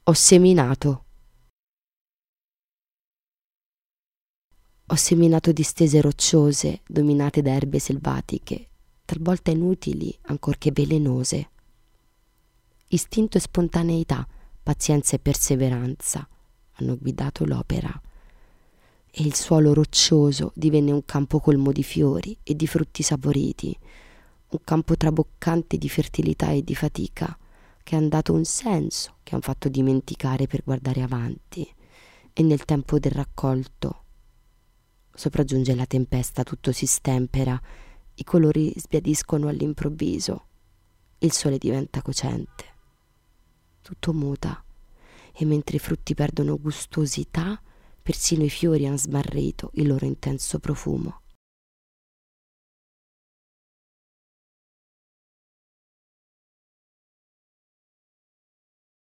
Ho seminato. Ho seminato distese rocciose, dominate da erbe selvatiche, talvolta inutili, ancorché velenose. Istinto e spontaneità, pazienza e perseveranza hanno guidato l'opera, e il suolo roccioso divenne un campo colmo di fiori e di frutti saporiti, un campo traboccante di fertilità e di fatica, che han dato un senso, che han fatto dimenticare per guardare avanti. E nel tempo del raccolto sopraggiunge la tempesta, tutto si stempera, i colori sbiadiscono all'improvviso, il sole diventa cocente, tutto muta, e mentre i frutti perdono gustosità, persino i fiori han smarrito il loro intenso profumo.